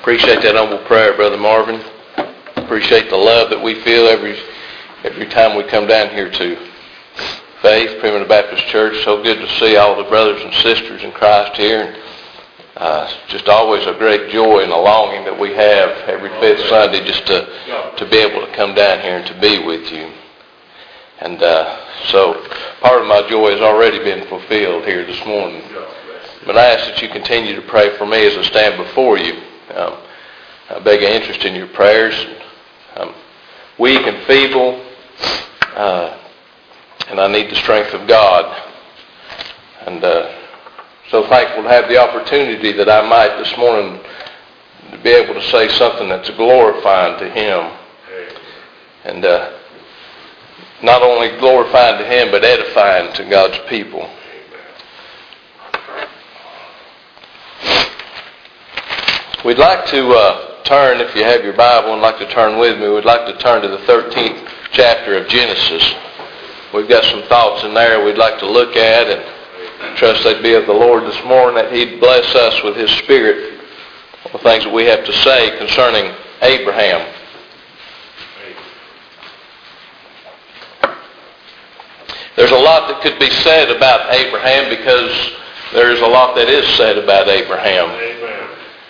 Appreciate that humble prayer, Brother Marvin. Appreciate the love that we feel every time we come down here to Faith, Primitive Baptist Church. So good to see all the brothers and sisters in Christ here. And, just always a great joy and a longing that we have every fifth Sunday just to be able to come down here and to be with you. And so part of my joy has already been fulfilled here this morning. But I ask that you continue to pray for me as I stand before you. I beg an interest in your prayers. I'm weak and feeble, and I need the strength of God. And so thankful to have the opportunity that I might this morning to be able to say something that's glorifying to Him. And not only glorifying to Him, but edifying to God's people. We'd like to turn, if you have your Bible and like to turn with me, we'd like to turn to the 13th chapter of Genesis. We've got some thoughts in there we'd like to look at, and trust they'd be of the Lord this morning, that He'd bless us with His Spirit on the things that we have to say concerning Abraham. There's a lot that could be said about Abraham because there's a lot that is said about Abraham. Amen.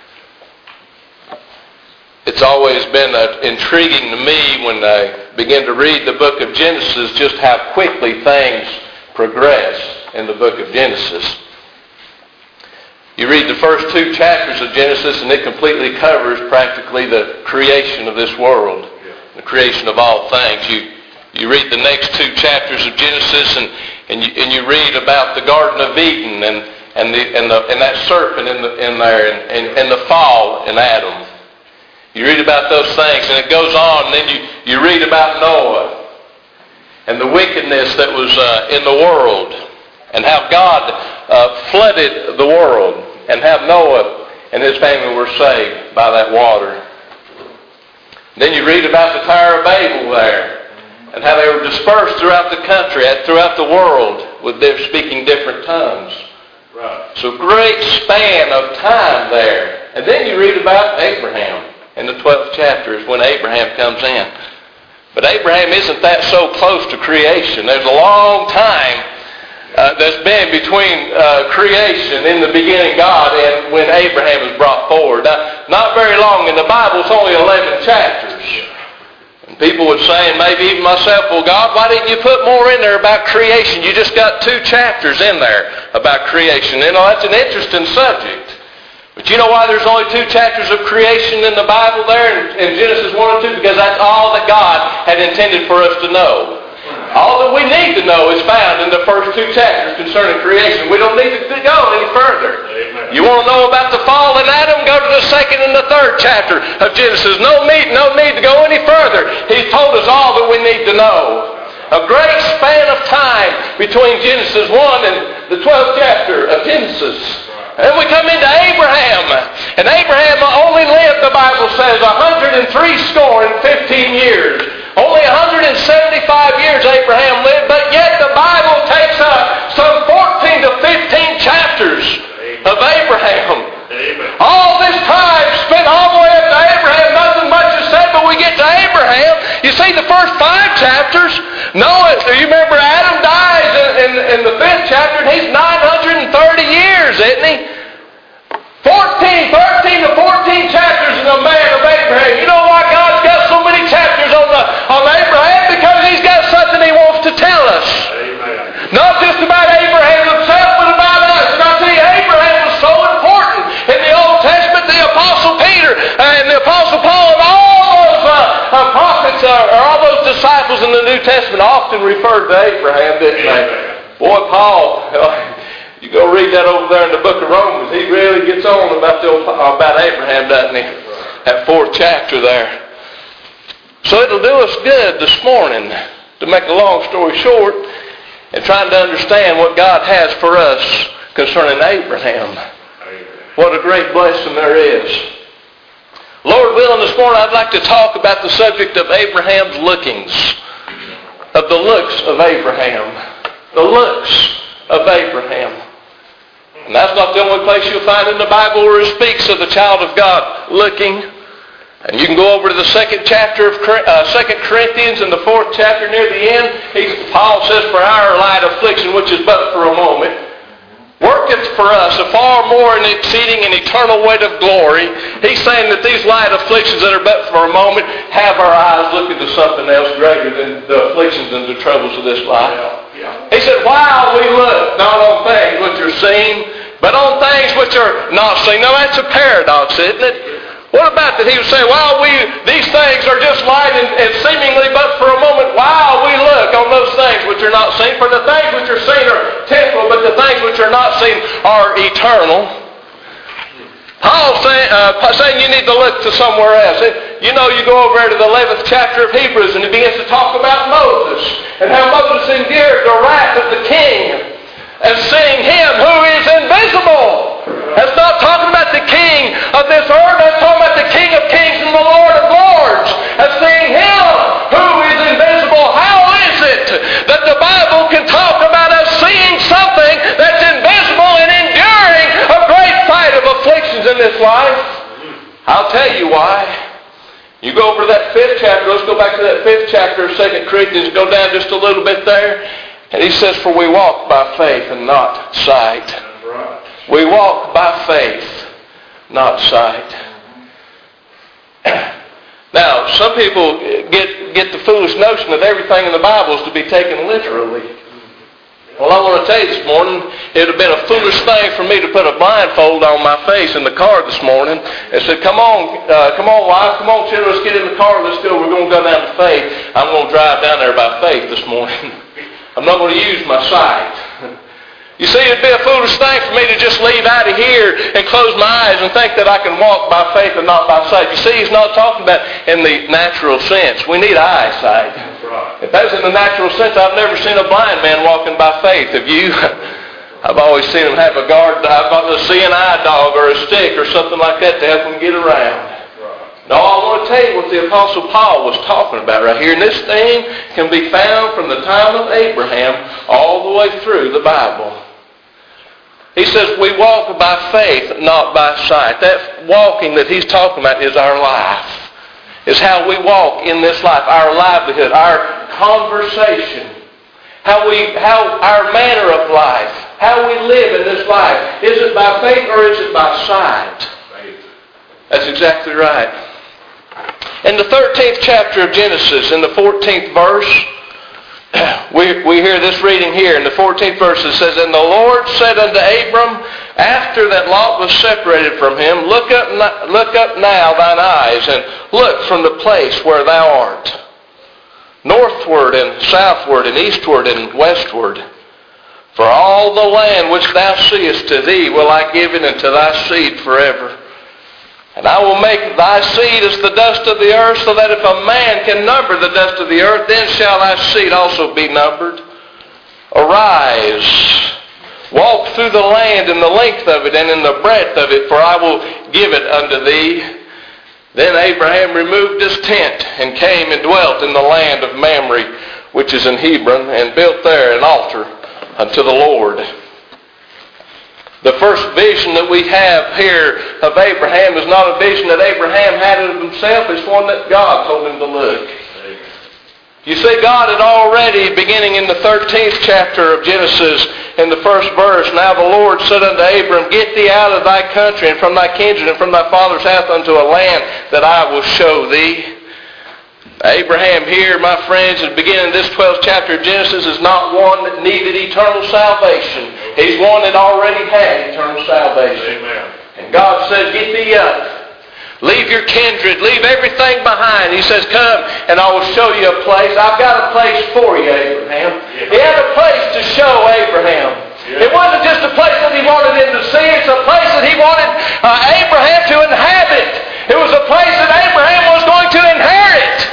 It's always been intriguing to me when I begin to read the book of Genesis just how quickly things progress in the book of Genesis. You read the first 2 chapters of Genesis and it completely covers practically the creation of this world, the creation of all things. You read the next 2 chapters of Genesis and you read about the Garden of Eden and that serpent in there and the fall in Adam. You read about those things, and it goes on, and then you read about Noah and the wickedness that was in the world, and how God flooded the world, and how Noah and his family were saved by that water. Then you read about the Tower of Babel there, and how they were dispersed throughout the country, throughout the world, with their speaking different tongues. Right. So great span of time there. And then you read about Abraham. In the 12th chapter is when Abraham comes in. But Abraham isn't that so close to creation. There's a long time that's been between creation in the beginning God and when Abraham is brought forward. Now, not very long in the Bible. It's only 11 chapters. And people would say, and maybe even myself, well, God, why didn't you put more in there about creation? You just got 2 chapters in there about creation. You know, that's an interesting subject. But you know why there's only 2 chapters of creation in the Bible there in Genesis 1 and 2? Because that's all that God had intended for us to know. All that we need to know is found in the first 2 chapters concerning creation. We don't need to go any further. Amen. You want to know about the fall in Adam? Go to the 2nd and the 3rd chapter of Genesis. No need to go any further. He's told us all that we need to know. A great span of time between Genesis 1 and the 12th chapter of Genesis. And we come into Abraham. And Abraham only lived, the Bible says, 115 years. Only 175 years Abraham lived, but yet the Bible takes up some 14 to 15 chapters of Abraham. Amen. All this time spent all the way up to Abraham, nothing much is said, but we get to Abraham. You see the first 5 chapters, Noah, you remember Adam dies in the 5th chapter, and he's 930 years, isn't he? 13 to 14 chapters in the man of Abraham. You know why God's got so many chapters on Abraham? Because He's got something He wants to tell us. Amen. Not just about Abraham himself, but about us. And I tell you, Abraham was so important in the Old Testament. The Apostle Peter and the Apostle Paul and all those prophets or all those disciples in the New Testament often referred to Abraham, didn't they? Boy, Paul, you go read that over there in the book of Romans. He really gets on about Abraham, doesn't he? That 4th chapter there. So it'll do us good this morning, to make a long story short, and trying to understand what God has for us concerning Abraham. What a great blessing there is. Lord willing, this morning I'd like to talk about the subject of Abraham's lookings. Of the looks of Abraham. The looks of Abraham. And that's not the only place you'll find in the Bible where it speaks of the child of God looking. And you can go over to the second chapter of 2 Corinthians in the 4th chapter near the end. Paul says, for our light affliction, which is but for a moment, worketh for us a far more and exceeding and eternal weight of glory. He's saying that these light afflictions that are but for a moment have our eyes looking to something else greater than the afflictions and the troubles of this life. He said, while we look not on things which are seen, but on things which are not seen. Now that's a paradox, isn't it? What about that he would say, these things are just light and seemingly but for a moment, while we look on those things which are not seen. For the things which are seen are temporal, but the things which are not seen are eternal. Paul's saying you need to look to somewhere else. You know, you go over to the 11th chapter of Hebrews and he begins to talk about Moses and how Moses endured the wrath of the king and seeing him who is invisible. That's not talking about the king of this earth. That's talking about the King of Kings and the Lord of Lords. And seeing him who is invisible. How is it that the Bible can talk about us seeing something that's invisible and enduring a great fight of afflictions in this life? I'll tell you why. You go over to that 5th chapter. Let's go back to that 5th chapter of 2 Corinthians. Go down just a little bit there. And he says, for we walk by faith and not sight. We walk by faith, not sight. Now, some people get the foolish notion that everything in the Bible is to be taken literally. Well, I want to tell you this morning, it would have been a foolish thing for me to put a blindfold on my face in the car this morning and said, come on, wife, come on, children, let's get in the car, let's go, we're going to go down to faith. I'm going to drive down there by faith this morning. I'm not going to use my sight. You see, it'd be a foolish thing for me to just leave out of here and close my eyes and think that I can walk by faith and not by sight. You see, he's not talking about in the natural sense. We need eyesight. That's right. If that's in the natural sense, I've never seen a blind man walking by faith. Have you? I've always seen him have a seeing eye dog or a stick or something like that to help him get around. No, I want to tell you what the Apostle Paul was talking about right here. And this thing can be found from the time of Abraham all the way through the Bible. He says we walk by faith, not by sight. That walking that he's talking about is our life. Is how we walk in this life. Our livelihood, our conversation. How our manner of life. How we live in this life. Is it by faith or is it by sight? That's exactly right. In the 13th chapter of Genesis, in the 14th verse, we hear this reading here. In the 14th verse it says, and the Lord said unto Abram, after that Lot was separated from him, look up now thine eyes, and look from the place where thou art, northward and southward and eastward and westward. For all the land which thou seest to thee will I give it unto thy seed forever. And I will make thy seed as the dust of the earth, so that if a man can number the dust of the earth, then shall thy seed also be numbered. Arise, walk through the land in the length of it and in the breadth of it, for I will give it unto thee. Then Abraham removed his tent and came and dwelt in the land of Mamre, which is in Hebron, and built there an altar unto the Lord. The first vision that we have here of Abraham is not a vision that Abraham had of himself. It's one that God told him to look. You see, God had already, beginning in the 13th chapter of Genesis, in the first verse, now the Lord said unto Abram, get thee out of thy country and from thy kindred and from thy father's house unto a land that I will show thee. Abraham here, my friends, at the beginning of this 12th chapter of Genesis, is not one that needed eternal salvation. He's one that already had eternal salvation. Amen. And God says, get thee up. Leave your kindred. Leave everything behind. He says, come and I will show you a place. I've got a place for you, Abraham. Yeah. He had a place to show Abraham. Yeah. It wasn't just a place that he wanted him to see. It's a place that he wanted Abraham to inhabit. It was a place that Abraham was going to inherit.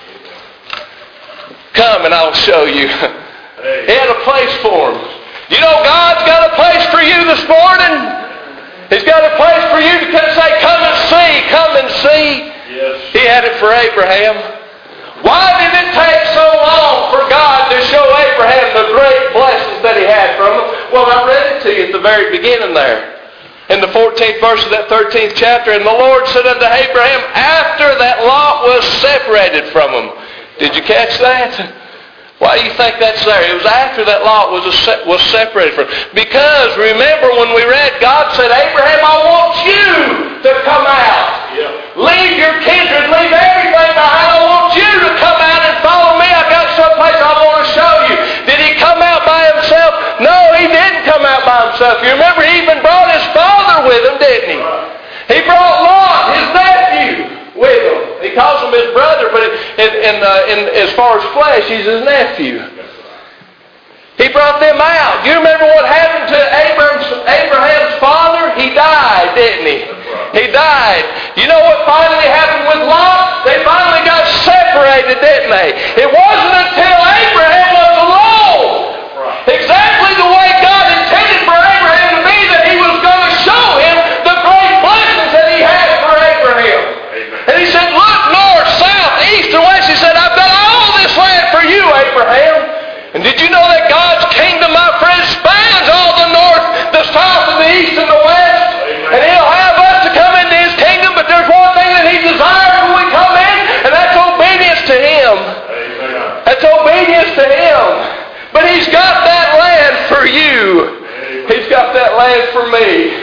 Come and I'll show you. He had a place for him. You know, God's got a place for you this morning. He's got a place for you to say, come and see, come and see. Yes. He had it for Abraham. Why did it take so long for God to show Abraham the great blessings that he had from them? Well, I read it to you at the very beginning there. In the 14th verse of that 13th chapter, and the Lord said unto Abraham, after that Lot was separated from him. Did you catch that? Why do you think that's there? It was after that Lot was separated from him. Because, remember when we read, God said, Abraham, I want you to come out. Yeah. Leave your kindred, leave everything behind. I want you to come out and follow me. I've got someplace I want to show you. Did he come out by himself? No, he didn't come out by himself. You remember he even brought his father with him, didn't he? He brought Lot, his nephew, with him. He calls him his brother, but as far as flesh, he's his nephew. He brought them out. You remember what happened to Abraham's father? He died, didn't he? He died. You know what finally happened with Lot? They finally got separated, didn't they? It wasn't until Abraham was alone, exactly the way God intended for Abraham to be, that he was going to show him the great blessings that he had for Abraham. And he said, look, north, south, east, and west. He said, I've got all this land for you, Abraham. And did you know that God's kingdom, my friends, spans all the north, the south, and the east, and the west? Amen. And he'll have us to come into his kingdom, but there's one thing that he desires when we come in, and that's obedience to him. Amen. That's obedience to him. But he's got that land for you. Amen. He's got that land for me.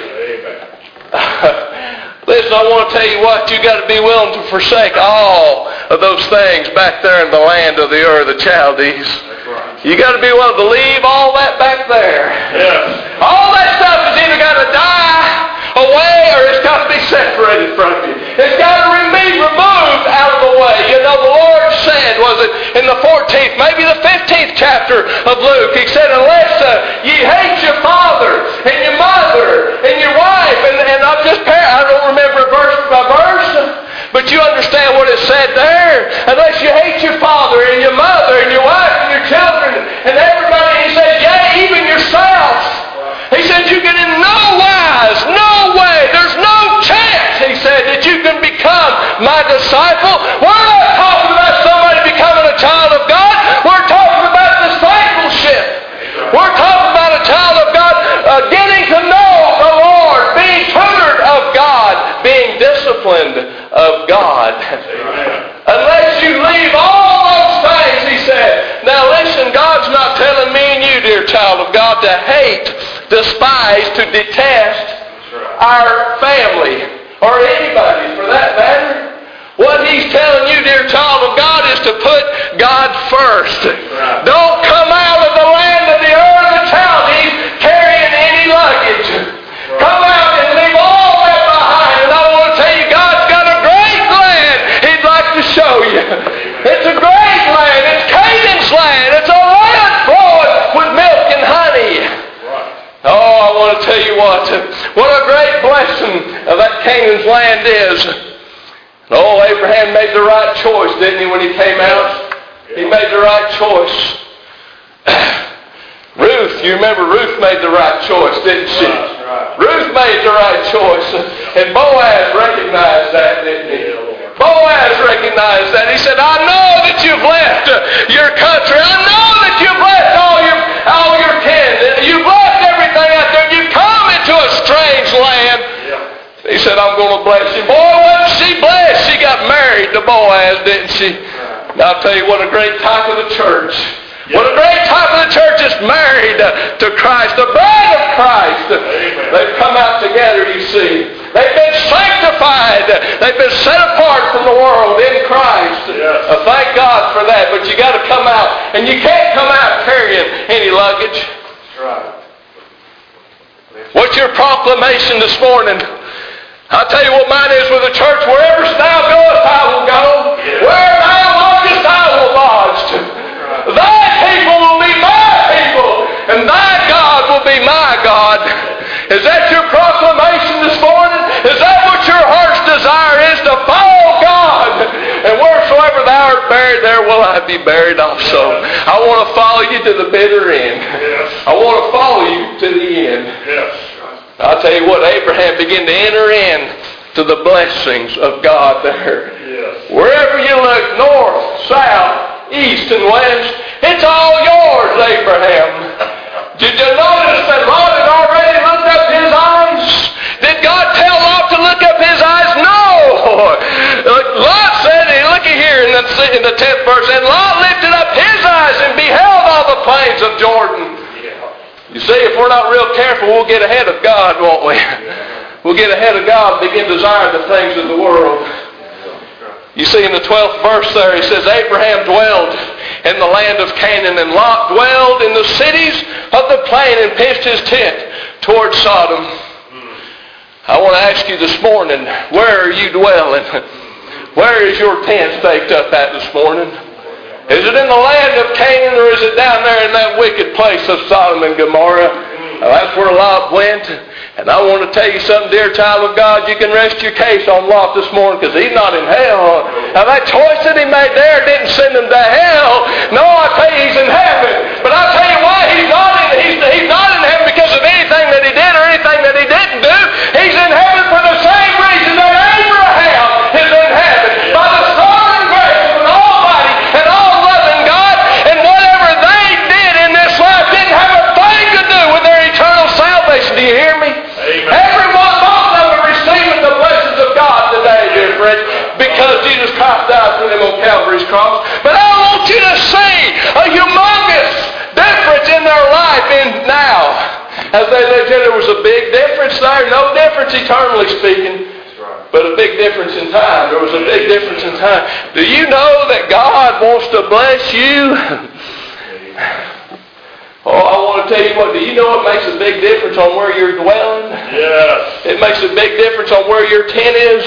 Listen, I want to tell you what, you got to be willing to forsake all of those things back there in the land of the Ur of the Chaldees. You got to be willing to leave all that back there. Yes. All that stuff has either got to die away or it's got to be separated from you. It's got to be removed out of the way. You know, the Lord said, was it in the 14th, maybe the 15th chapter of Luke, he said, unless ye hate your father and your mother and your wife, and I don't remember verse by verse, but you understand what it said there. Unless you hate your father and your mother and your wife and your children and everybody, he said, yea, even yourself. He said, you can in no wise, no way, there's no chance, he said, that you can become my disciple. We're not talking about somebody becoming a child of God. We're talking about discipleship. We're talking about a child of God getting to know the Lord, being tutored of God, being disciplined of God. Unless you leave all those things, he said. Now listen, God's not telling me and you, dear child of God, to hate, despise, to detest our family, or anybody for that matter. What he's telling you, dear child of God, is to put God first. Don't come out of the land of the Ur of the Chaldees carrying any luggage. Come out and leave all that behind. And I want to tell you, God's got a great land he'd like to show you. It's a great land. It's Canaan's land. It's a land flowing with milk and honey. Oh, I want to tell you what a great blessing of that Canaan's land is. Oh, Abraham made the right choice, didn't he, when he came out? He made the right choice. Ruth, you remember Ruth made the right choice, didn't she? Right. Ruth made the right choice. And Boaz recognized that, didn't he? Boaz recognized that. He said, I know that you've left your country. I know that you've left all your kin. You've left everything out there. You've come into a strange land. He said, I'm going to bless you. Boy, wasn't she blessed? She got married to Boaz, didn't she? Now, I'll tell you what a great type of the church. What a great type of the church is married to Christ, the bride of Christ. Amen. They've come out together, you see. They've been sanctified. They've been set apart from the world in Christ. Yes. Thank God for that. But you got to come out. And you can't come out carrying any luggage. That's right. What's your proclamation this morning? I'll tell you what mine is with the church. Wherever thou goest, I will go. Yeah. Where thou lodgest, I will lodge. Right. Thy people will be my people, and thy God will be my God. Is that your proclamation this morning? Is that what your heart's desire is, to follow God? And wheresoever thou art buried, there will I be buried also. Yes. I want to follow you to the bitter end. Yes. I want to follow you to the end. Yes. I'll tell you what, Abraham began to enter in to the blessings of God there. Yes. Wherever you look, north, south, east, and west, it's all yours, Abraham. Did you notice that Lot had already looked up his eyes? Did God tell Lot to look up his eyes? No! Lot said, looky here in the 10th verse, and Lot lifted up his eyes and beheld all the plains of Jordan. You see, if we're not real careful, we'll get ahead of God, won't we? We'll get ahead of God and begin to desire the things of the world. You see in the 12th verse there, he says, Abraham dwelled in the land of Canaan, and Lot dwelled in the cities of the plain and pitched his tent toward Sodom. I want to ask you this morning, where are you dwelling? Where is your tent staked up at this morning? Is it in the land of Canaan, or is it down there in that wicked place of Sodom and Gomorrah? That's where Lot went. And I want to tell you something, dear child of God, you can rest your case on Lot this morning because he's not in hell. Now that choice that he made there didn't send him to hell. No, I tell you he's in heaven. But I'll tell you why he's not in heaven because of anything that he did or anything that he didn't do. He's in heaven for the same reason that Abraham is in heaven. By the sovereign grace of an almighty and all-loving God. And whatever they did in this life didn't have a thing to do with their eternal salvation. Do you hear me? Amen. Everyone, both of them are receiving the blessings of God today, dear friend, because Jesus Christ died for them on Calvary's cross. But I want you to see a humongous difference in their life in now. As they lived here, there was a big difference there. No difference eternally speaking, but a big difference in time. There was a big difference in time. Do you know that God wants to bless you? Oh, I want to tell you what, do you know it makes a big difference on where you're dwelling? Yes. It makes a big difference on where your tent is.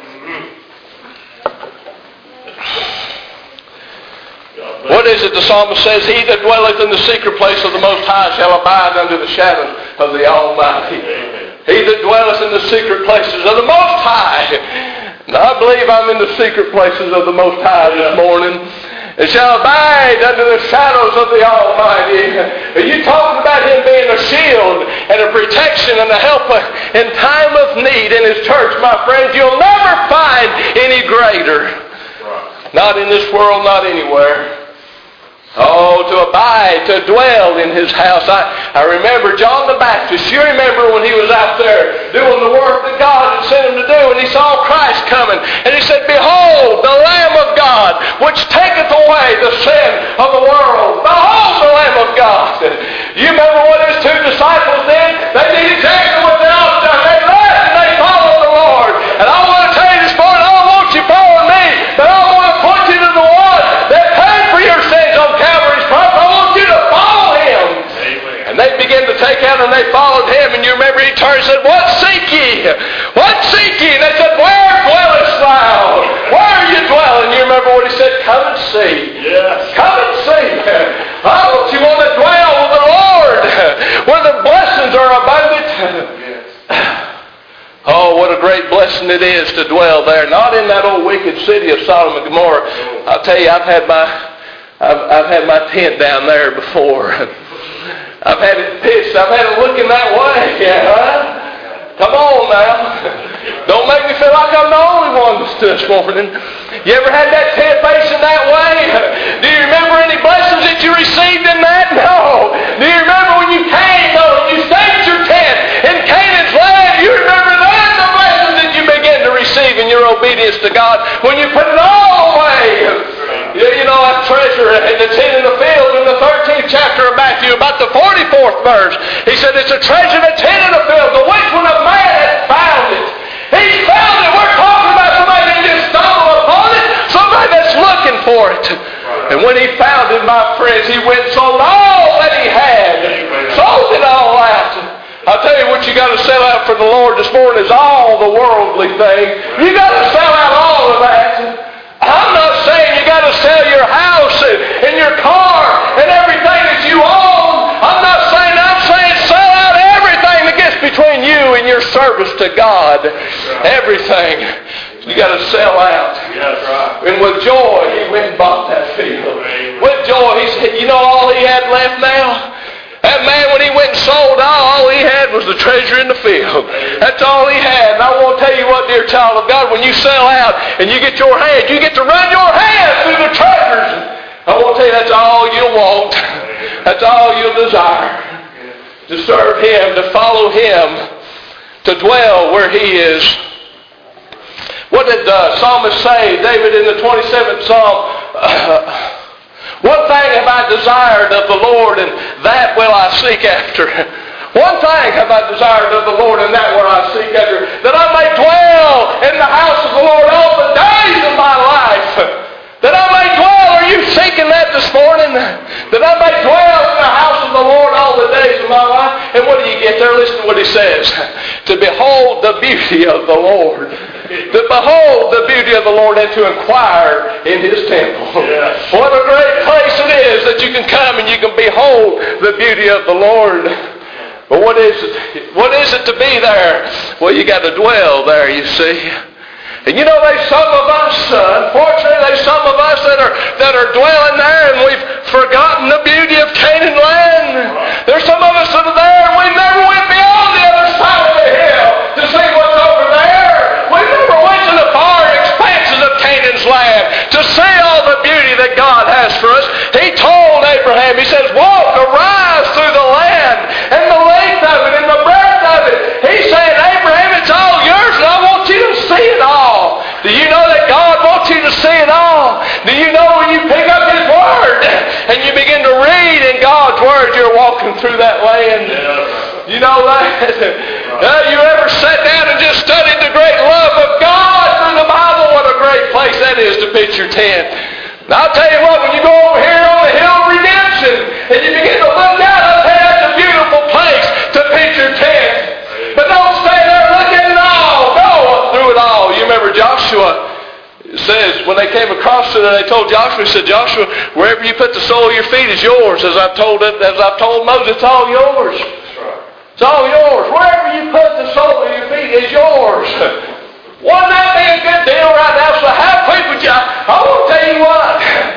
What is it the psalmist says? He that dwelleth in the secret place of the Most High shall abide under the shadow of the Almighty. Amen. He that dwelleth in the secret places of the Most High. Now I believe I'm in the secret places of the Most High this morning. It shall abide under the shadows of the Almighty. Are you talking about Him being a shield and a protection and a helper in time of need in His church, my friends? You'll never find any greater. Not in this world, not anywhere. Oh, to abide, to dwell in His house. I remember John the Baptist. You remember when he was out there doing the work that God had sent him to do, and he saw Christ coming. And he said, Behold, the Lamb of God, which taketh away the sin of the world. Behold, the Lamb of God. You remember what his two disciples did? They did exactly what they ought to do. They left and they followed the Lord. And I want to tell you this morning, I don't want you following me, but I want to point you to the one that paid for your sins on Calvary's cross. I want you to follow Him. Amen. And they began to take out and they followed Him. And you remember He turned and said, What seek ye? What seek ye? And they said, Where dwellest thou? Where are you dwelling? You remember what He said? Come and see. Yes. Come and see. I want you want to dwell with the Lord where the blessings are abundant. Yes. Oh, what a great blessing it is to dwell there. Not in that old wicked city of Sodom and Gomorrah. I'll tell you, I've had my tent down there before. I've had it pitched. I've had it looking that way. Yeah, come on now. Don't make me feel like I'm the only one this morning. You ever had that tent facing that way? Do you remember any blessings that you received in that? No. Do you remember when you came, though, and you staked your tent in Canaan's land? You remember then the blessings that you began to receive in your obedience to God when you put it all away. You know that treasure that's hidden in the field in the 13th chapter of Matthew, about the 44th verse. He said it's a treasure that's hidden in the field. The which one of man has found it? He's found it. We're talking about somebody that just stumbled upon it. Somebody that's looking for it. And when he found it, my friends, he went and sold all that he had. Sold it all out. I'll tell you what you got to sell out for the Lord this morning is all the worldly things. You got to sell out all of that. I'm not saying you got to sell your house and your car and everything that you own. I'm saying sell out everything that gets between you and your service to God. Everything. You got to sell out. Yes, right. And with joy, he went and bought that field. With joy, he said, you know all he had left now? That man, when he went and sold all he had was the treasure in the field. That's all he had. And I want to tell you what, dear child of God, when you sell out and you get your hand, you get to run your hand through the treasures. I want to tell you that's all you'll want. That's all you'll desire. to serve Him, to follow Him, to dwell where He is. What did the psalmist say, David, in the 27th Psalm? One thing have I desired of the Lord, and that will I seek after. One thing have I desired of the Lord, and that will I seek after, that I may dwell in the house of the Lord all the days of my life. That I may dwell. Are you seeking that this morning? That I may dwell in the house of the Lord all the days of my life. And what do you get there? Listen to what he says. To behold the beauty of the Lord. To behold the beauty of the Lord and to inquire in His temple. Yes. What a great place it is that you can come and you can behold the beauty of the Lord. But what is it? What is it to be there? Well, you got to dwell there, you see. And you know, there's some of us, unfortunately, there's some of us that are dwelling there and we've forgotten the beauty of Canaan land. There's some of us that are there and we never went beyond the other side of the hill to see what's over there. We never went to the far expanses of Canaan's land to see all the beauty that God has for us. He told Abraham, He says, walk, arise through the land and the length of it and the breadth of it. He's saying, Abraham, it's all yours and I want you to see it all. Do you know that God wants you to see it all? Do you know when you pick up His Word and you begin to read in God's Word, you're walking through that land? You know that? You ever sat down and just studied the great love of God through the Bible? What a great place that is to pitch your tent. Now I'll tell you what, when you go over here on the hill of redemption and you begin to look out, I'll tell you that's a beautiful place to pitch your tent. But don't stay there looking at it all. Go through it all. You remember Joshua says when they came across it and they told Joshua, he said, Joshua, wherever you put the sole of your feet is yours. As I've told Moses, it's all yours. It's all yours. Wherever you put the sole of your feet is yours. Wouldn't that be a good deal right now? So how quick would you? I want to tell you what.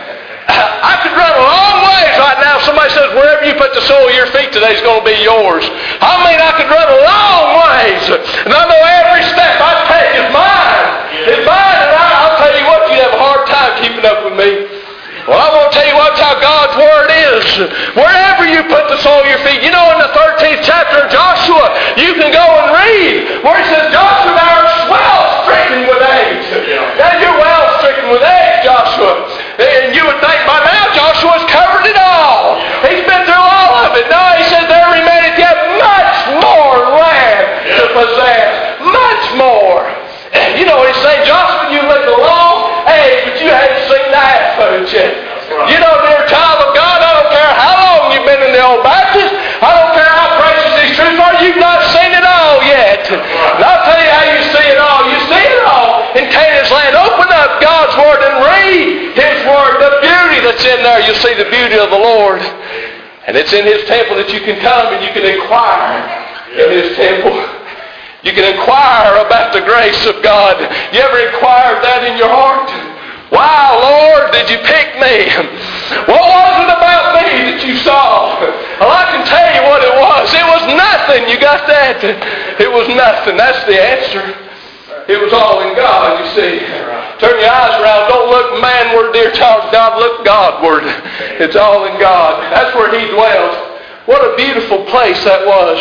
I could run a long ways right now. Somebody says, wherever you put the sole of your feet today is going to be yours. I mean, I could run a long ways. And I know every step I take is mine. It's mine. And I'll tell you what, you'd have a hard time keeping up with me. Well, I want to tell you what how God's Word is. Wherever you put the sole of your feet. You know, in the 13th chapter of Joshua, you can go and read where it says, Joshua, thou art well stricken with age. Now, you're well stricken with age, Joshua. And you would think by now Joshua's covered it all. He's been through all of it. No, he said there remaineth yet much more land to possess. Much more. And you know what he's saying? Joshua, you lived a long age, but you haven't seen the half of it yet. You know, dear child of God, I don't care how long you've been in the old Baptist. I don't care how precious these truths are. You've not seen it all yet. And I'll tell you how you see it all. You see it all in Canaan's land. Open up God's Word and read His Word. The beauty that's in there. You'll see the beauty of the Lord. And it's in His temple that you can come and you can inquire in His temple. You can inquire about the grace of God. You ever inquired that in your heart? Wow, Lord, did you pick me? What was it about me that you saw? Well, I can tell you what it was. It was nothing. You got that? It was nothing. That's the answer. It was all in God, you see. Turn your eyes around. Don't look manward, dear child of God. Look Godward. It's all in God. That's where He dwelt. What a beautiful place that was.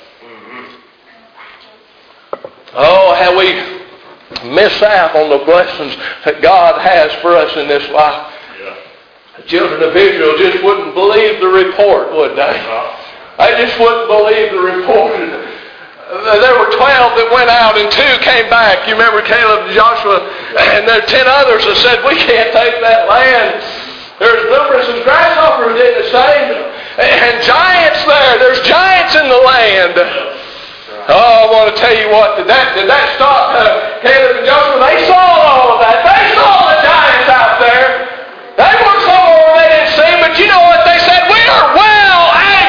Oh, how we miss out on the blessings that God has for us in this life. The children of Israel just wouldn't believe the report, would they? They just wouldn't believe the report. There were 12 that went out and 2 came back. You remember Caleb and Joshua, and there are 10 others that said, we can't take that land. There's numerous as grasshoppers, didn't it say? And giants there. There's giants in the land. Oh, I want to tell you what, did that stop Caleb and Joshua? They saw all of that. They saw the giants out there. They weren't somewhere they didn't see, but you know what they said? We are well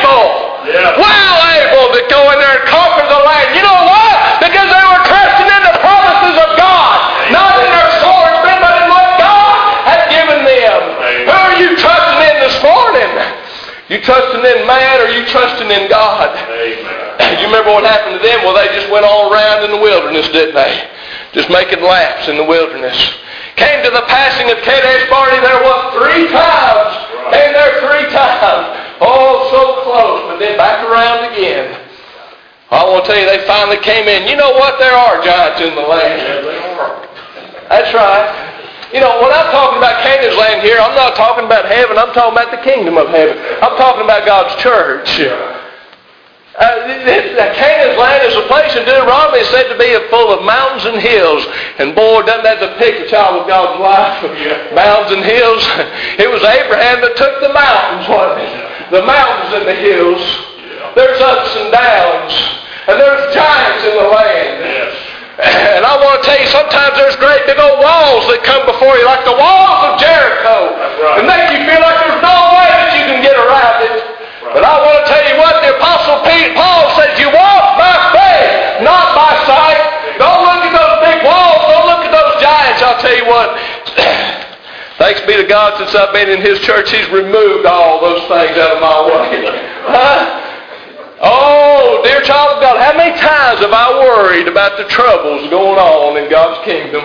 able to go in there and conquer the land. You know what? Because they were trusting in the promises of God, not in their swordsmen, but in what God had given them. Who are you trusting in this morning? You trusting in man or you trusting in God? Amen. You remember what happened to them? Well, they just went all around in the wilderness, didn't they? Just making laps in the wilderness. Came to the passing of Kadesh Barnea there, 3 times? Came there 3 times. Oh, so close, but then back around again. I want to tell you, they finally came in. You know what? There are giants in the land. Yeah, they are. That's right. You know, when I'm talking about Canaan's land here, I'm not talking about heaven. I'm talking about the kingdom of heaven. I'm talking about God's church. Canaan's land is a place in Deuteronomy said to be full of mountains and hills. And boy, doesn't that depict a child of God's life? Mountains and hills. It was Abraham that took the mountains, wasn't it? The mountains and the hills. There's ups and downs. And there's giants in the land. And I want to tell you, sometimes there's great big old walls that come before you, like the walls of Jericho. And make you feel like there's no way that you can get around it. But I want to tell you what, the Apostle Paul says, you walk by faith, not by sight. Don't look at those big walls. Don't look at those giants. I'll tell you what, thanks be to God, since I've been in His church, He's removed all those things out of my way. Oh, dear child of God, how many times have I worried about the troubles going on in God's kingdom?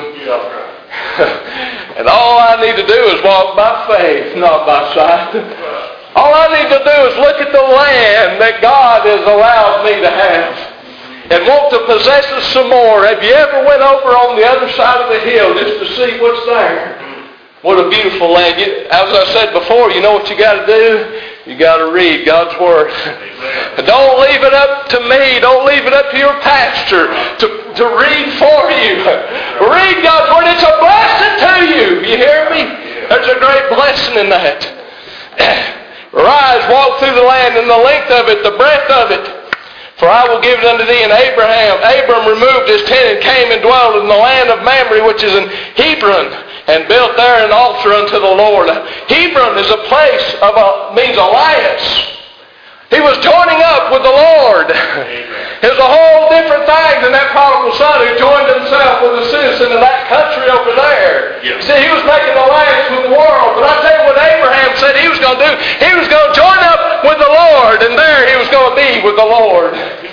And all I need to do is walk by faith, not by sight. All I need to do is look at the land that God has allowed me to have and want to possess it some more. Have you ever went over on the other side of the hill just to see what's there? What a beautiful land. As I said before, you know what you got to do? You got to read God's Word. Don't leave it up to me. Don't leave it up to your pastor to read for you. Read God's Word. It's a blessing to you. You hear me? There's a great blessing in that. Arise, walk through the land in the length of it, the breadth of it. For I will give it unto thee. And Abram removed his tent and came and dwelt in the land of Mamre, which is in Hebron, and built there an altar unto the Lord. Hebron is a place means alliance. He was joining up with the Lord. It was a whole different thing than that prodigal son who joined himself with a citizen of that country over there. See, he was making alliance with the world. But I tell you what Abraham said he was going to do. He was going to join up with the Lord, and there he was going to be with the Lord.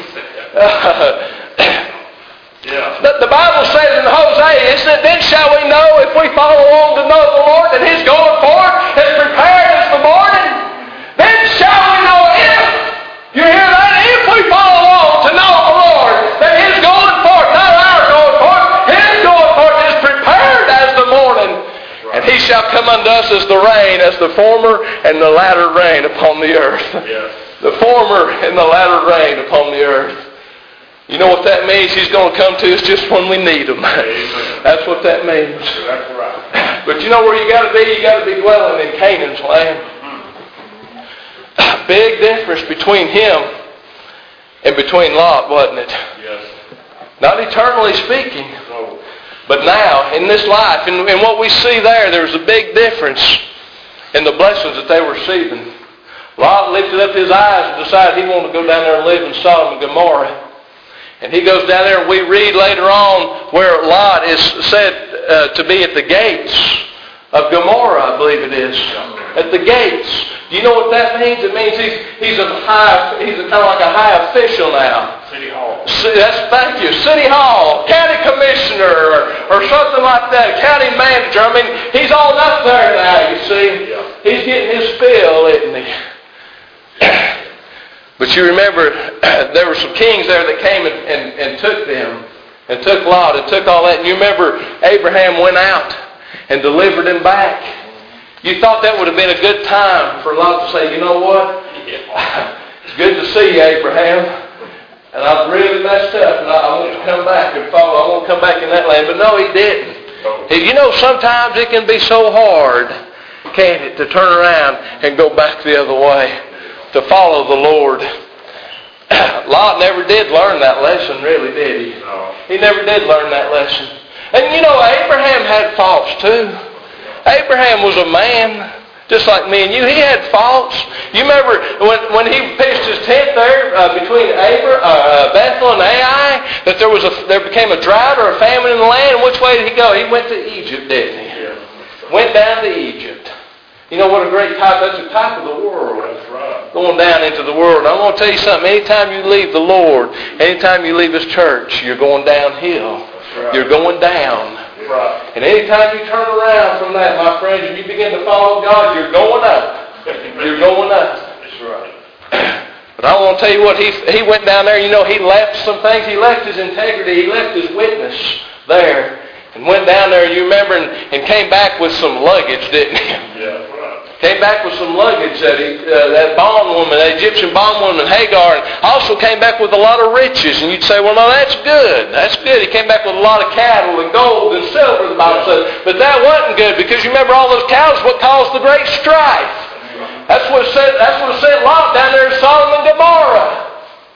The Bible says in Hosea, isn't it, then shall we know if we follow on to know the Lord, that His going forth is prepared as the morning? Then shall we know if, you hear that? If we follow on to know the Lord, that His going forth, not our going forth, His going forth is prepared as the morning. And He shall come unto us as the rain, as the former and the latter rain upon the earth. The former and the latter rain upon the earth. You know what that means? He's going to come to us just when we need Him. That's what that means. That's right. But you know where you got to be? You got to be dwelling in Canaan's land. Big difference between him and between Lot, wasn't it? Yes. Not eternally speaking, No. but now, in this life. And what we see there's a big difference in the blessings that they were receiving. Lot lifted up his eyes and decided he wanted to go down there and live in Sodom and Gomorrah. And he goes down there, and we read later on where Lot is said to be at the gates of Gomorrah, I believe it is. At the gates. Do you know what that means? It means he's kind of like a high official now. City Hall. Thank you. City Hall, county commissioner, or something like that, county manager. I mean, he's all up there now, you see. Yeah. He's getting his fill, isn't he? But you remember, there were some kings there that came and took them, and took Lot, and took all that. And you remember, Abraham went out and delivered him back. You thought that would have been a good time for Lot to say, you know what? It's good to see you, Abraham. And I've really messed up, and I want to come back and follow. I want to come back in that land. But no, he didn't. You know, sometimes it can be so hard, can't it, to turn around and go back the other way, to follow the Lord. Lot never did learn that lesson, really, did he? No. He never did learn that lesson. And you know, Abraham had faults too. Abraham was a man, just like me and you. He had faults. You remember when he pitched his tent there between Bethel and Ai, that there became a drought or a famine in the land. And which way did he go? He went to Egypt, didn't he? Yeah. Went down to Egypt. You know what a great type? That's a type of the world. That's right. Going down into the world. I'm going to tell you something. Anytime you leave the Lord, anytime you leave His church, you're going downhill. Right. You're going down. Right. And anytime you turn around from that, my friends, and you begin to follow God, you're going up. You're going up. That's right. But I want to tell you what, he went down there, he left some things. He left his integrity. He left his witness there and went down there, you remember, and came back with some luggage, didn't he? Yeah, right. Came back with some luggage that bondwoman, that Egyptian bondwoman, Hagar, and also came back with a lot of riches. And you'd say, well, no, that's good. That's good. He came back with a lot of cattle and gold and silver, the Bible says. But that wasn't good because you remember all those cows, what caused the great strife. That's what sent Lot down there in Sodom and Gomorrah.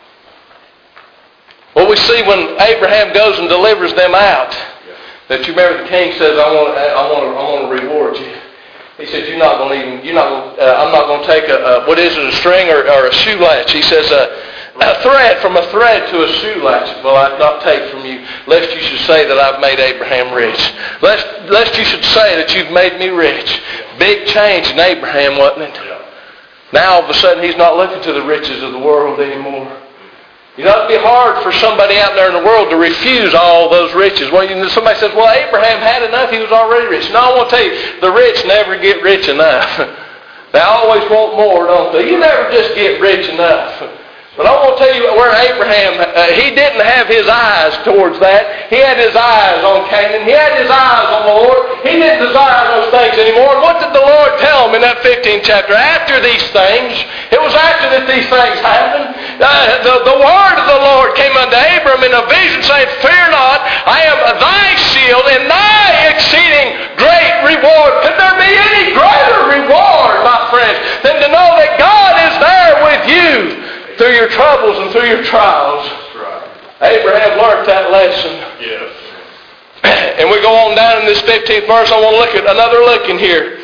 Well, we see when Abraham goes and delivers them out, that you remember the king says, I want to reward you. He said, I'm not going to take a string or a shoe latch. He says, a thread, from a thread to a shoe latch will I not take from you, lest you should say that I've made Abraham rich. Lest you should say that you've made me rich. Big change in Abraham, wasn't it? Now all of a sudden he's not looking to the riches of the world anymore. You know, it'd be hard for somebody out there in the world to refuse all those riches. Well, somebody says, well, Abraham had enough. He was already rich. No, I want to tell you, the rich never get rich enough. They always want more, don't they? You never just get rich enough. But I want to tell you where Abraham, he didn't have his eyes towards that. He had his eyes on Canaan. He had his eyes on the Lord. He didn't desire those things anymore. And what did the Lord tell him in that 15th chapter? After these things, it was after that these things happened. The word of the Lord came unto Abram in a vision saying, fear not, I am thy shield and thy exceeding great reward. Could there be any greater reward, my friends, than to know that God is there with you through your troubles and through your trials? That's right. Abraham learned that lesson. Yes. And we go on down in this 15th verse. I want to look at another look in here.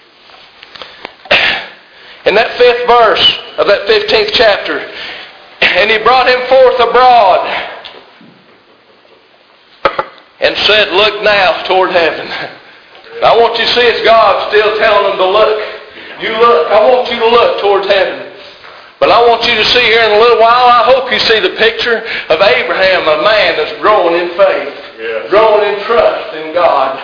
In that 5th verse of that 15th chapter. And he brought him forth abroad and said, look now toward heaven. I want you to see it's God still telling them to look. You look. I want you to look towards heaven. But I want you to see here in a little while, I hope you see the picture of Abraham, a man that's growing in faith, growing in trust in God.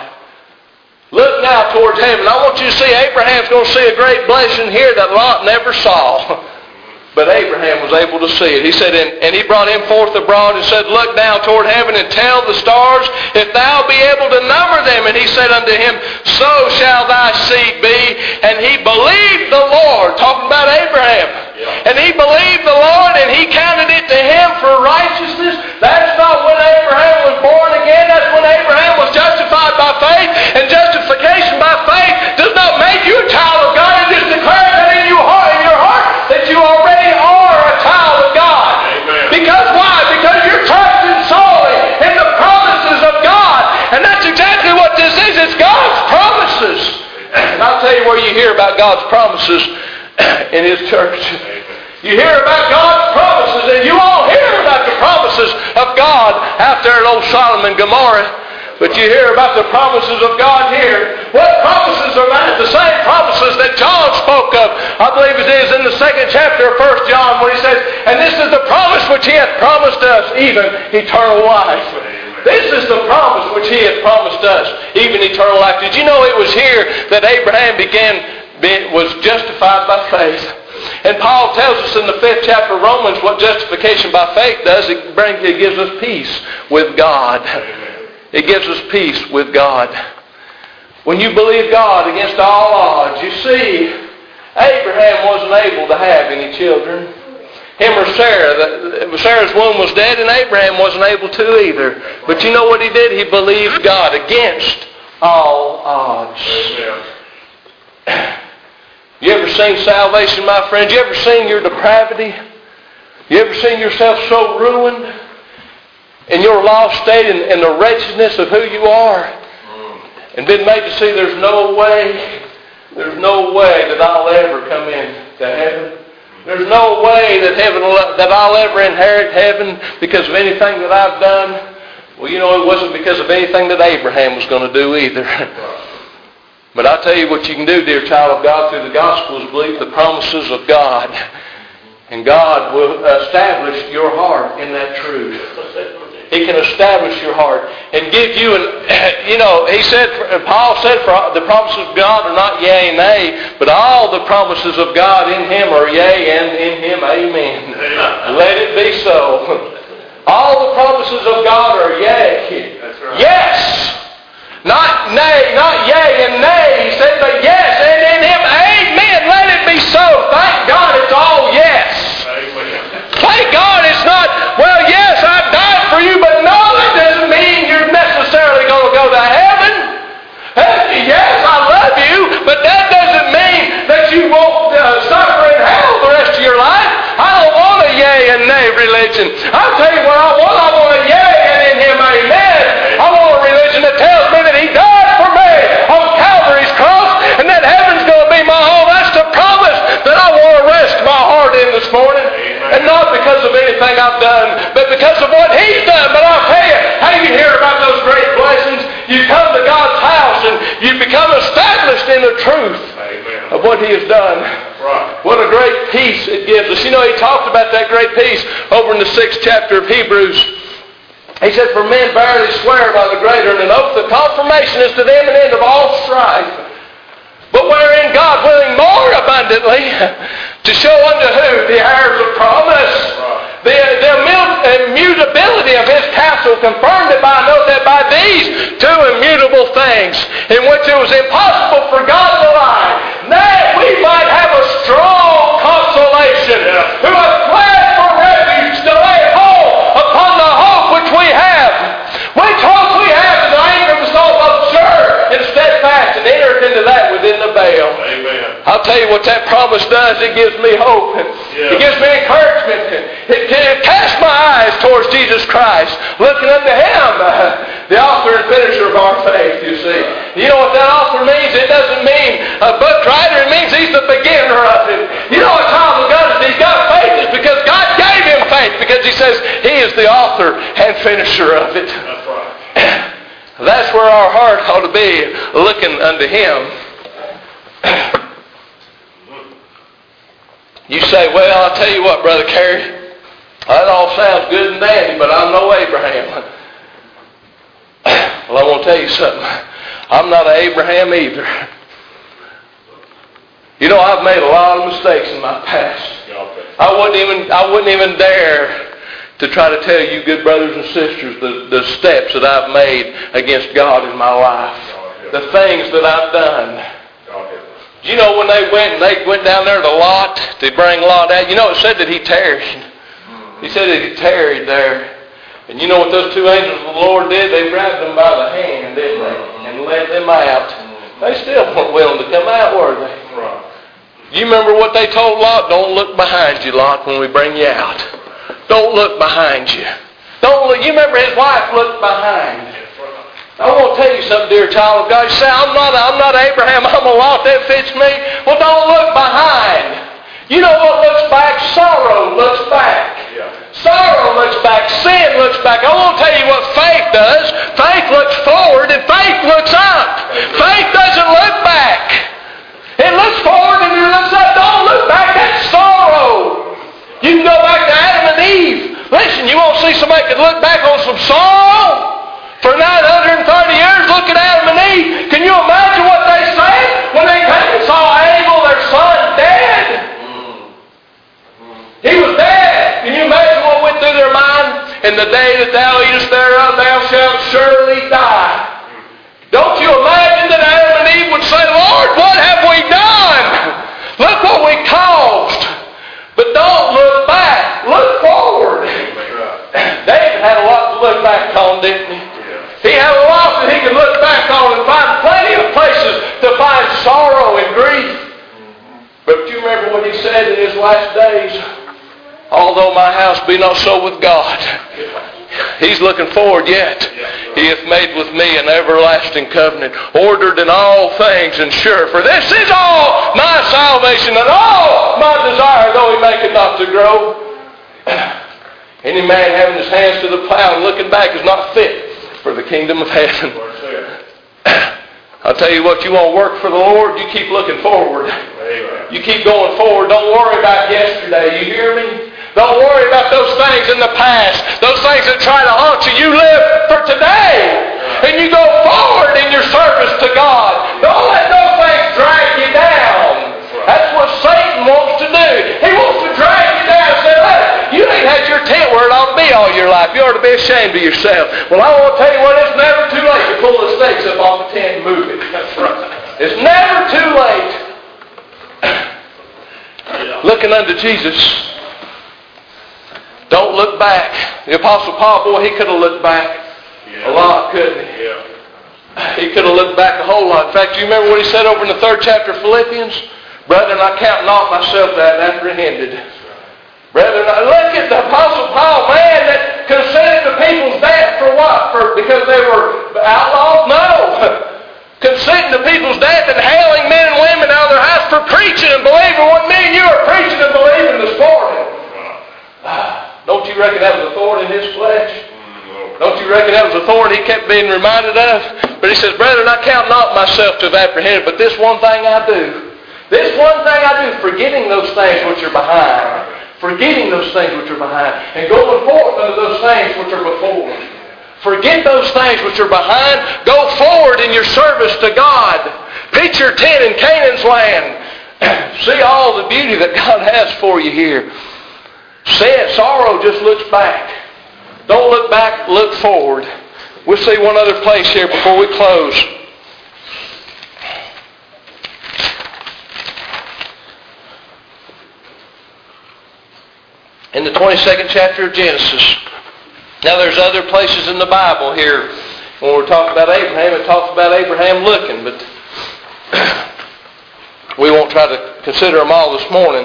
Look now towards heaven. I want you to see Abraham's going to see a great blessing here that Lot never saw. But Abraham was able to see it. He said, and he brought him forth abroad and said, look now toward heaven and tell the stars, if thou be able to number them. And he said unto him, so shall thy seed be. And he believed the Lord, talking about Abraham. And he believed the Lord, and he counted it to him for righteousness. That's not when Abraham was born again. That's when Abraham was justified by faith. And justification by faith does not make you a child of God. It just declares that in your heart that you already are a child of God. Amen. Because why? Because you're trusting solely in the promises of God. And that's exactly what this is. It's God's promises. And I'll tell you where you hear about God's promises in His church. You hear about God's promises, and you all hear about the promises of God out there at old Sodom and Gomorrah. But you hear about the promises of God here. What promises are that? The same promises that John spoke of. I believe it is in the 2nd chapter of 1 John when he says, and this is the promise which He hath promised us, even eternal life. This is the promise which He hath promised us, even eternal life. Did you know it was here that Abraham was justified by faith? And Paul tells us in the 5th chapter of Romans what justification by faith does. It gives us peace with God. It gives us peace with God. When you believe God against all odds, you see, Abraham wasn't able to have any children. Him or Sarah. Sarah's womb was dead, and Abraham wasn't able to either. But you know what he did? He believed God against all odds. You ever seen salvation, my friends? You ever seen your depravity? You ever seen yourself so ruined in your lost state and the wretchedness of who you are? And been made to see there's no way that I'll ever come into heaven. There's no way that I'll ever inherit heaven because of anything that I've done. Well, you know, it wasn't because of anything that Abraham was going to do either. But I'll tell you what you can do, dear child of God, through the gospel is believe the promises of God. And God will establish your heart in that truth. He can establish your heart and give you Paul said, for the promises of God are not yea and nay, but all the promises of God in Him are yea, and in Him amen. Let it be so. All the promises of God are yea. That's right. Yes. Not nay, not yea and nay. He said, but yes, and in Him amen. Let it be so. Thank God it's all yes. Thank God it's not, well, yes, I died for you, but no, that doesn't mean you're necessarily going to go to heaven. Yes, I love you, but that doesn't mean that you won't suffer in hell the rest of your life. I don't want a yea and nay religion. I'll tell you what I want. I want a yea and in Him amen. I want a religion that tells me that He died for me on Calvary's cross and that heaven's going to be my home. That's the promise that I want to rest my heart in this morning. And not because of anything I've done, but because of what He's done. But I'll tell you, how you hear about those great blessings? You come to God's house and you become established in the truth of what He has done. Right. What a great peace it gives us. You know, He talked about that great peace over in the 6th chapter of Hebrews. He said, for men verily swear by the greater and an oath, the confirmation is to them an end of all strife. But wherein God willing more abundantly to show unto who? The heirs of promise. The immutability of His counsel confirmed it by, note that by these two immutable things, in which it was impossible for God to lie, that we might have a strong consolation, who have fled for refuge to lay hold upon the hope which we have. Which hope we have is the anchor of the soul, both sure and steadfast, and entered into that within the veil. Amen. I'll tell you what that promise does. It gives me hope. It gives me encouragement. It casts my eyes towards Jesus Christ, looking unto Him, the author and finisher of our faith, you see. You know what that author means? It doesn't mean a book writer. It means he's the beginner of it. You know what child of God is? He's got faith. It's because God gave him faith, because He says He is the author and finisher of it. That's right. That's where our heart ought to be, looking unto Him. You say, well, I'll tell you what, Brother Carey, that all sounds good and dandy, but I'm no Abraham. Well, I want to tell you something. I'm not an Abraham either. You know, I've made a lot of mistakes in my past. I wouldn't even dare to try to tell you, good brothers and sisters, the steps that I've made against God in my life. The things that I've done. You know, when they went down there to Lot to bring Lot out, you know, it said that he tarried. He said that he tarried there. And you know what those two angels of the Lord did? They grabbed them by the hand, didn't they? And led them out. They still weren't willing to come out, were they? You remember what they told Lot? Don't look behind you, Lot, when we bring you out. Don't look behind you. Don't look. You remember his wife looked behind. I want to tell you something, dear child of God. You say, I'm not Abraham. I'm a Lot. That fits me. Well, don't look behind. You know what looks back? Sorrow looks back. Sorrow looks back. Sin looks back. I want to tell you what faith does. Faith looks forward and faith looks up. Faith doesn't look back. It looks forward and it looks up. Don't look back. That's sorrow. You can go back to Adam and Eve. Listen, you won't see somebody could look back on some sorrow for 930 years. Look at Adam and Eve. Can you imagine what they said when they came and saw Abel, their son, dead? He was dead. Can you imagine what went through their mind? In the day that thou eatest thereof, thou shalt surely die. Don't you imagine that Adam and Eve would say, Lord, what have we done? Look what we caused. But don't look back. Look forward. David had a lot to look back on, didn't he? He had a lot that he could look back on and find plenty of places to find sorrow and grief. But you remember what he said in his last days? Although my house be not so with God. He's looking forward yet. He hath made with me an everlasting covenant, ordered in all things and sure. For this is all my salvation and all my desire, though he make it not to grow. Any man having his hands to the plow and looking back is not fit for the kingdom of heaven. I'll tell you what, you want to work for the Lord, you keep looking forward. You keep going forward. Don't worry about yesterday. You hear me? Don't worry about those things in the past. Those things that try to haunt you. You live for today. And you go forward in your service to God. Don't let those things drag you down. That's what Satan wants to do. He wants to drag you down and say, look, you ain't had your tent where it ought to be all your life. You ought to be ashamed of yourself. Well, I want to tell you what, it's never too late to pull the stakes up off the tent and move it. That's right. It's never too late. Looking unto Jesus. Don't look back. The Apostle Paul, boy, he could have looked back a lot, couldn't he? He could have looked back a whole lot. In fact, you remember what he said over in the 3rd chapter of Philippians? Brethren, I count not myself that apprehended. Brethren, look at the Apostle Paul, man, that consented to people's death for what? Because they were outlaws? No. Consenting to people's death and hailing men and women out of their house for preaching and believing what me and you are preaching and believing this morning. Don't you reckon that was a thorn in his flesh? Don't you reckon that was a thorn he kept being reminded of? But he says, brethren, I count not myself to have apprehended, but this one thing I do. This one thing I do, forgetting those things which are behind. Forgetting those things which are behind. And going forth unto those things which are before. Forget those things which are behind. Go forward in your service to God. Pitch your tent in Canaan's land. See all the beauty that God has for you here. Sorrow just looks back. Don't look back, look forward. We'll see one other place here before we close. In the 22nd chapter of Genesis. Now there's other places in the Bible here. When we're talking about Abraham, it talks about Abraham looking. But we won't try to consider them all this morning.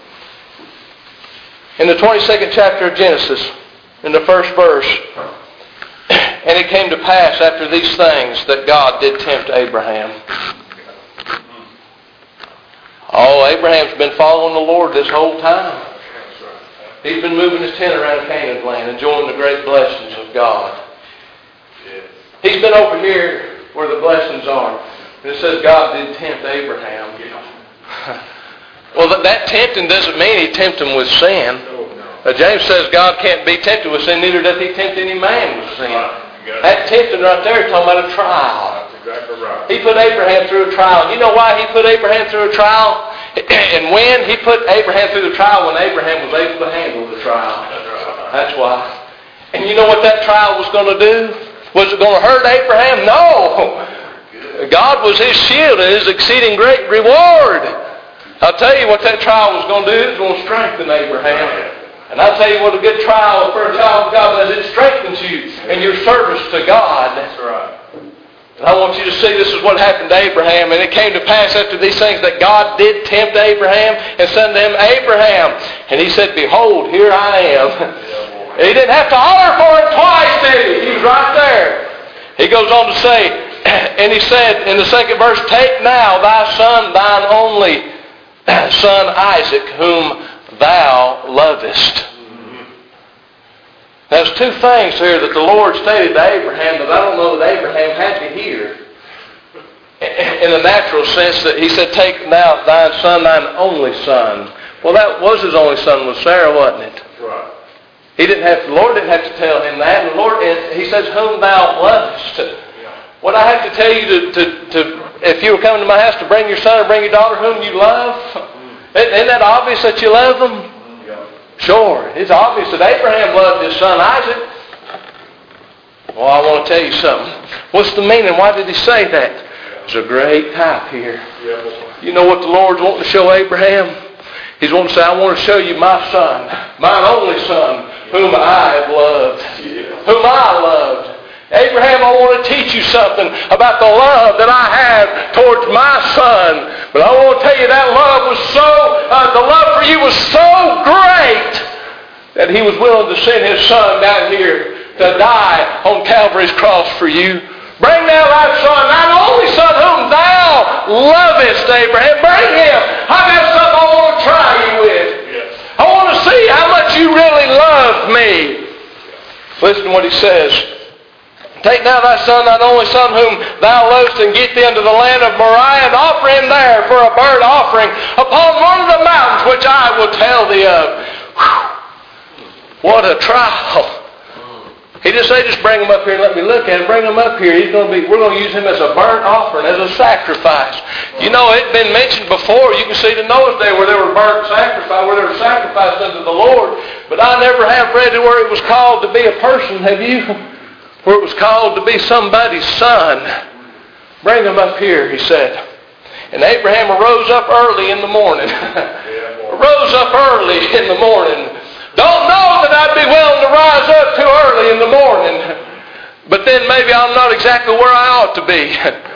In the 22nd chapter of Genesis, in the 1st verse, and it came to pass after these things that God did tempt Abraham. Oh, Abraham's been following the Lord this whole time. He's been moving his tent around Canaan's land, enjoying the great blessings of God. He's been over here where the blessings are. And it says God did tempt Abraham. Well, that tempting doesn't mean he tempted him with sin. James says God can't be tempted with sin, neither does he tempt any man with sin. That tempting right there is talking about a trial. That's exactly right. He put Abraham through a trial. You know why he put Abraham through a trial? And when he put Abraham through the trial, when Abraham was able to handle the trial. That's why. And you know what that trial was going to do? Was it going to hurt Abraham? No. God was his shield and his exceeding great reward. I'll tell you what that trial was going to do. It was going to strengthen Abraham. And I'll tell you what a good trial for a child of God does. It strengthens you in your service to God. That's right. And I want you to see this is what happened to Abraham. And it came to pass after these things that God did tempt Abraham and said to him, Abraham. And he said, behold, here I am. He didn't have to holler for him twice, did he? He was right there. He goes on to say, and he said in the 2nd verse, take now thy son, thine only son Isaac, whom thou lovest. There's two things here that the Lord stated to Abraham that I don't know that Abraham had to hear. In the natural sense that he said, take now thine son, thine only son. Well, that was his only son, was Sarah, wasn't it? That's right. The Lord didn't have to tell him that. And the Lord, he says, whom thou lovest. What I have to tell you if you were coming to my house to bring your son or bring your daughter whom you love, isn't that obvious that you love them? Sure. It's obvious that Abraham loved his son Isaac. Well, I want to tell you something. What's the meaning? Why did he say that? There's a great type here. You know what the Lord's wanting to show Abraham? He's wanting to say, I want to show you my son, mine only son, whom I have loved. Whom I loved. Abraham, I want to teach you something about the love that I have towards my son. But I want to tell you that love was the love for you was so great that he was willing to send his son down here to die on Calvary's cross for you. Bring now thy son, thine only son whom thou lovest, Abraham. Bring him. I've got something I want to try you with. I want to see how much you really love me. Listen to what he says. Take now thy son, thine only son, whom thou lovest, and get thee unto the land of Moriah, and offer him there for a burnt offering upon one of the mountains which I will tell thee of. Whew. What a trial. He didn't say just bring him up here and let me look at him. Bring him up here. We're going to use him as a burnt offering, as a sacrifice. You know, it's been mentioned before. You can see the Noah's Day where there were burnt sacrifice, where there was sacrifice unto the Lord. But I never have read it where it was called to be a person. Have you? Where it was called to be somebody's son. Bring him up here, he said. And Abraham arose up early in the morning. Arose up early in the morning. Don't know that I'd be willing to rise up too early in the morning. But then maybe I'm not exactly where I ought to be.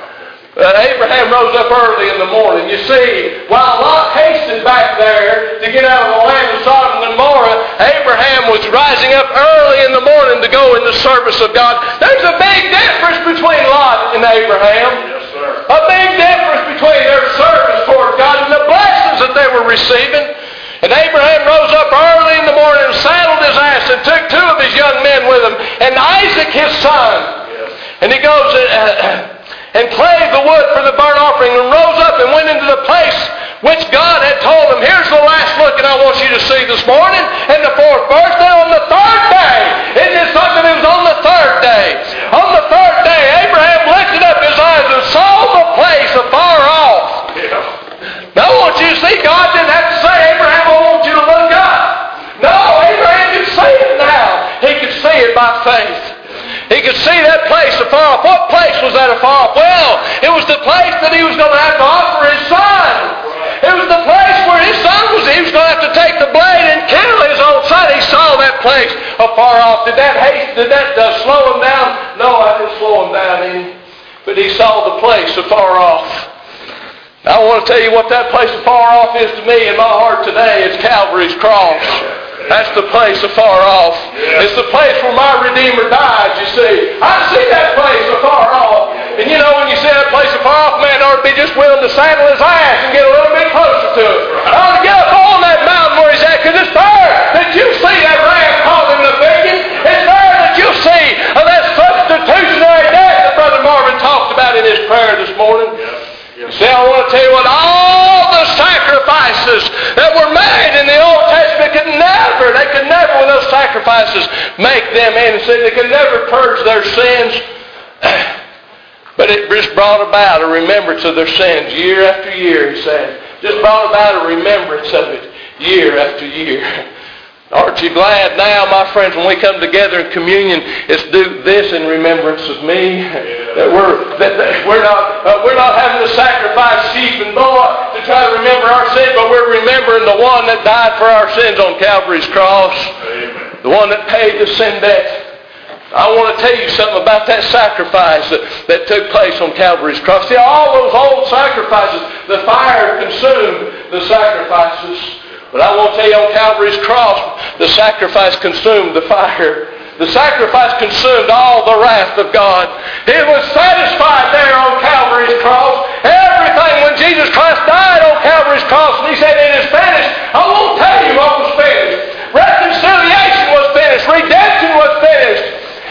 Abraham rose up early in the morning. You see, while Lot hasted back there to get out of the land of Sodom and Gomorrah, Abraham was rising up early in the morning to go in the service of God. There's a big difference between Lot and Abraham. Yes, sir. A big difference between their service toward God and the blessings that they were receiving. And Abraham rose up early in the morning and saddled his ass and took 2 of his young men with him and Isaac his son. Yes. And he goes and clave the wood for the burnt offering and rose up and went into the place which God had told him. Here's the last look and I want you to see this morning in the 4th verse. Then on the 3rd day, isn't it something? It was on the 3rd day. On the 3rd day, Abraham lifted up his eyes and saw the place afar off. Yeah. Now I want you to see, God didn't have to say, Abraham, I want you to look up. No, Abraham could see it now. He could see it by faith. He could see that place afar off. What place was that afar off? Well, it was the place that he was going to have to offer his son. It was the place where his son was. He was going to have to take the blade and kill his own son. He saw that place afar off. Did that slow him down? No, I didn't slow him down any. But he saw the place afar off. I want to tell you what that place afar off is to me in my heart today. It's Calvary's cross. That's the place afar off. It's the place where my Redeemer died, you see. I see that place afar off. And you know, when you see that place afar off, man ought to be just willing to saddle his ass and get a little bit closer to it. I ought to get up on that mountain where he's at, because it's there that you see that ram caught in the thicket. It's there that you see that substitutionary death that Brother Marvin talked about in his prayer this morning. See, I want to tell you what, all the sacrifices that were made in the Old Testament could never, with those sacrifices, make them innocent. They could never purge their sins. But it just brought about a remembrance of their sins year after year, he said. Just brought about a remembrance of it year after year. Aren't you glad now, my friends, when we come together in communion, it's do this in remembrance of me. That we're not having to sacrifice sheep and bull to try to remember our sin, but we're remembering the one that died for our sins on Calvary's cross. Amen. The one that paid the sin debt. I want to tell you something about that sacrifice that took place on Calvary's cross. See, all those old sacrifices, the fire consumed the sacrifices. But I want to tell you, on Calvary's cross, the sacrifice consumed the fire. The sacrifice consumed all the wrath of God. It was satisfied there on Calvary's cross. Everything, when Jesus Christ died on Calvary's cross, and he said, it is finished, I won't tell you what was finished. Reconciliation was finished. Redemption was finished.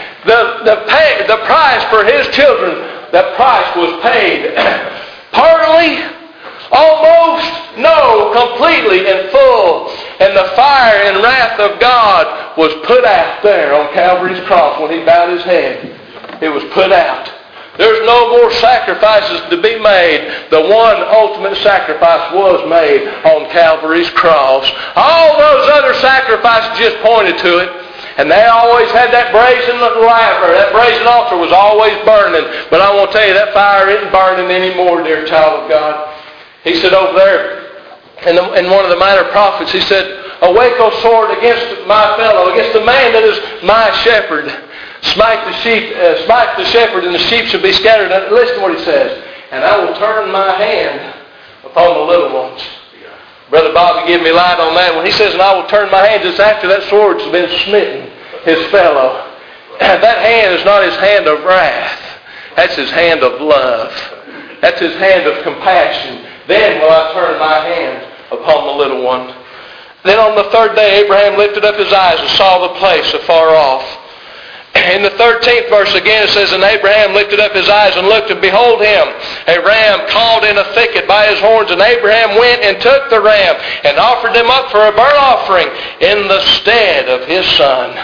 The price for his children, that price was paid. Partly, almost, no, completely and full. And the fire and wrath of God was put out there on Calvary's cross when he bowed his head. It was put out. There's no more sacrifices to be made. The one ultimate sacrifice was made on Calvary's cross. All those other sacrifices just pointed to it. And they always had that brazen laver. That brazen altar was always burning. But I want to tell you, that fire isn't burning anymore, dear child of God. He said over there, in one of the minor prophets, he said, awake, O sword, against my fellow, against the man that is my shepherd. Smite the shepherd, and the sheep shall be scattered. And listen to what he says. And I will turn my hand upon the little ones. Brother Bobby gave me light on that. When he says, and I will turn my hand, it's after that sword's been smitten his fellow. That hand is not his hand of wrath. That's his hand of love. That's his hand of compassion. Then will I turn my hand upon the little one. Then on the 3rd day, Abraham lifted up his eyes and saw the place afar off. In the 13th verse again it says, And Abraham lifted up his eyes and looked, and behold him, a ram caught in a thicket by his horns. And Abraham went and took the ram and offered them up for a burnt offering in the stead of his son.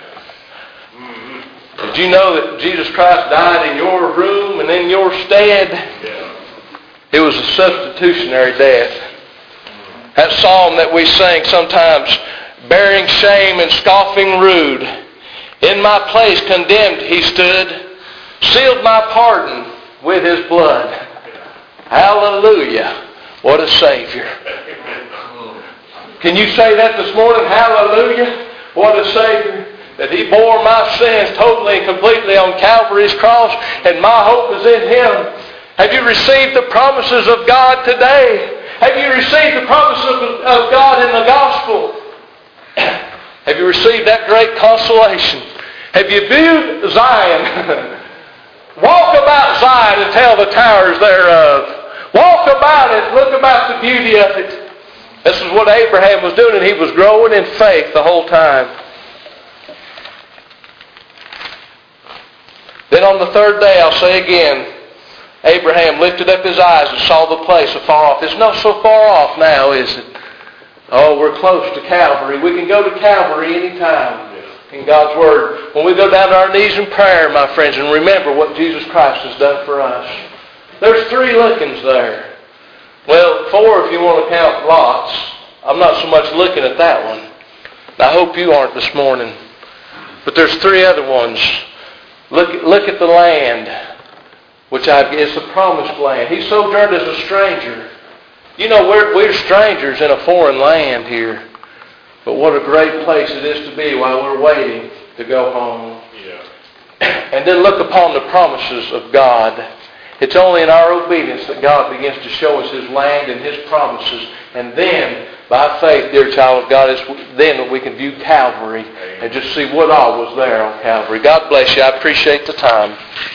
Did you know that Jesus Christ died in your room and in your stead? It was a substitutionary death. That psalm that we sing sometimes, bearing shame and scoffing rude, in my place condemned he stood, sealed my pardon with his blood. Hallelujah. What a Savior. Can you say that this morning? Hallelujah. What a Savior. That he bore my sins totally and completely on Calvary's cross, and my hope is in him. Have you received the promises of God today? Have you received the promises of God in the gospel? Have you received that great consolation? Have you viewed Zion? Walk about Zion and tell the towers thereof. Walk about it. Look about the beauty of it. This is what Abraham was doing, and he was growing in faith the whole time. Then on the third day, I'll say again, Abraham lifted up his eyes and saw the place afar off. It's not so far off now, is it? Oh, we're close to Calvary. We can go to Calvary anytime in God's Word. When we go down to our knees in prayer, my friends, and remember what Jesus Christ has done for us. There's 3 lookings there. Well, 4 if you want to count lots. I'm not so much looking at that one. I hope you aren't this morning. But there's 3 other ones. Look at the land, which is the promised land. He sojourned as a stranger. You know, we're strangers in a foreign land here. But what a great place it is to be while we're waiting to go home. And then look upon the promises of God. It's only in our obedience that God begins to show us His land and His promises. And then, by faith, dear child of God, it's then that we can view Calvary and just see what all was there on Calvary. God bless you. I appreciate the time.